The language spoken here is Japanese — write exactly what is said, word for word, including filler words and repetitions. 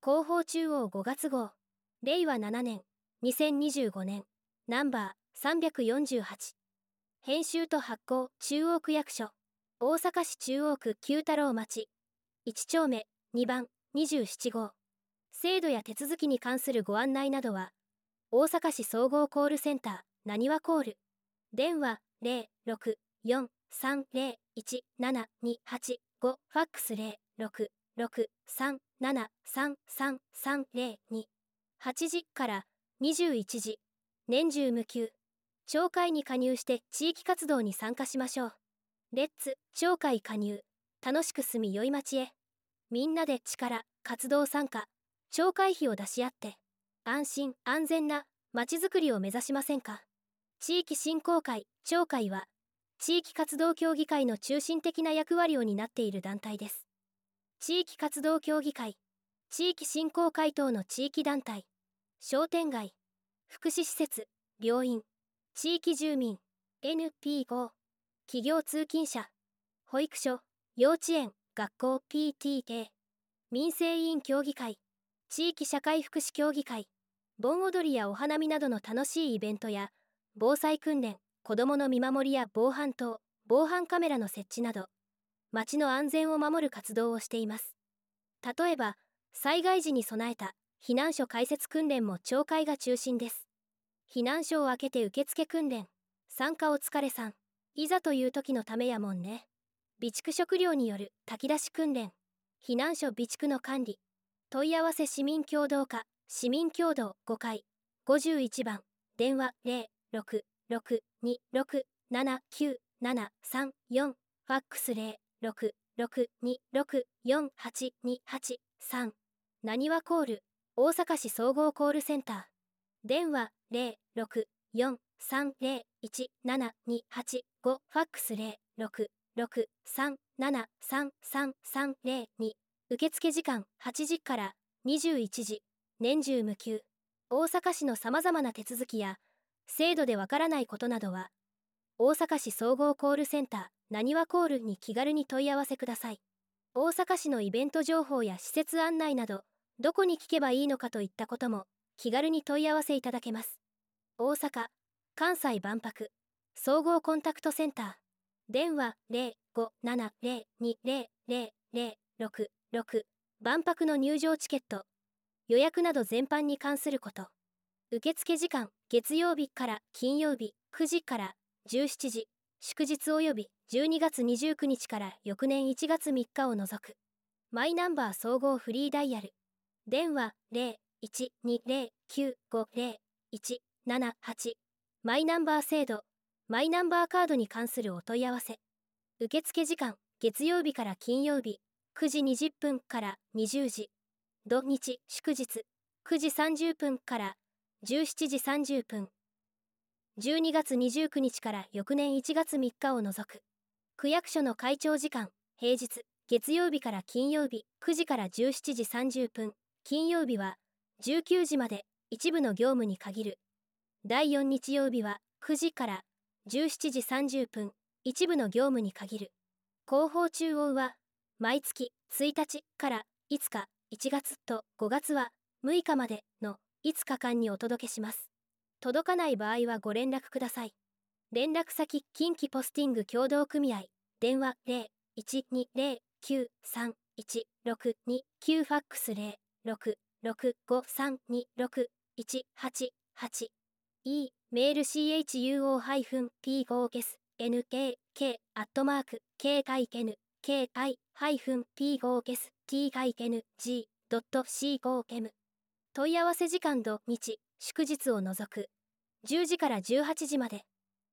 広報中央ごがつ号、令和ななねん、にせんにじゅうごねん、ナンバーさんびゃくよんじゅうはち。編集と発行、中央区役所、大阪市中央区九太郎町、いち丁目、にばん、にじゅうなな号。制度や手続きに関するご案内などは、大阪市総合コールセンター、なにわコール。電話 ゼロろくよんさんゼロいちななにはちご、ファックス ゼロろくろくさんななさんさんさんゼロに。はちじからにじゅういちじ、年中無休。町会に加入して地域活動に参加しましょう。レッツ、町会加入。楽しく住みよい町へ。みんなで力、活動参加、町会費を出し合って、安心安全な町づくりを目指しませんか。地域振興会、町会は、地域活動協議会の中心的な役割を担っている団体です。地域活動協議会、地域振興会等の地域団体、商店街、福祉施設、病院、地域住民、エヌピーオー、企業通勤者、保育所、幼稚園、学校 ピーティーケー、民生委員協議会、地域社会福祉協議会、盆踊りやお花見などの楽しいイベントや、防災訓練、子どもの見守りや防犯灯、防犯カメラの設置など、町の安全を守る活動をしています。例えば、災害時に備えた避難所開設訓練も町会が中心です。避難所を開けて受付訓練、参加お疲れさん、いざという時のためやもんね。備蓄食料による炊き出し訓練、避難所備蓄の管理、問い合わせ市民協働課、市民協働ごかい、ごじゅういちばん、電話ゼロろくろくにろくななきゅうななさんよん、ファックスゼロろくろくにろくよんはちにはちさん、なにわコール、大阪市総合コールセンター、電話ゼロろくよんさんゼロいちななにはちご、ファックスゼロろくろくさんななさんさんさんゼロに。受付時間はちじからにじゅういちじ、年中無休。大阪市のさまざまな手続きや制度でわからないことなどは、大阪市総合コールセンター、なにわコールに気軽に問い合わせください。大阪市のイベント情報や施設案内など、どこに聞けばいいのかといったことも気軽に問い合わせいただけます。大阪・関西万博総合コンタクトセンター、電話ゼロごななゼロにゼロゼロゼロろくろく、万博の入場チケット、予約など全般に関すること。受付時間、月曜日から金曜日くじからじゅうしちじ、祝日及びじゅうにがつにじゅうくにちから翌年いちがつみっかを除く。マイナンバー総合フリーダイヤル、電話ゼロいちにゼロきゅうごゼロいちななはち、マイナンバー制度、マイナンバーカードに関するお問い合わせ。受付時間、月曜日から金曜日くじにじゅっぷんからにじゅうじ、土日祝日くじさんじゅっぷんからじゅうしちじさんじゅっぷん、じゅうにがつにじゅうくにちから翌年いちがつみっかを除く。区役所の開庁時間、平日月曜日から金曜日くじからじゅうしちじさんじゅっぷん、金曜日はじゅうくじまで、一部の業務に限る。だいよん日曜日はくじからじゅうしちじさんじゅっぷん、一部の業務に限る。広報中央は毎月ついたちからいつか、いちがつとごがつはむいかまでのいつかかんにお届けします。届かない場合はご連絡ください。連絡先、近畿ポスティング協同組合、電話ゼロいちにゼロきゅうさんいちろくにきゅう、ファックスゼロろくろくごさんにろくいちはちはち、E、メール チャットピーゴーゲスエヌケーケー アットマーク ケーアイエヌケーアイ ピーゴーゲス ティーエヌジー ドット シーゴーエム。問い合わせ時間土日祝日を除くじゅうじからじゅうはちじまで。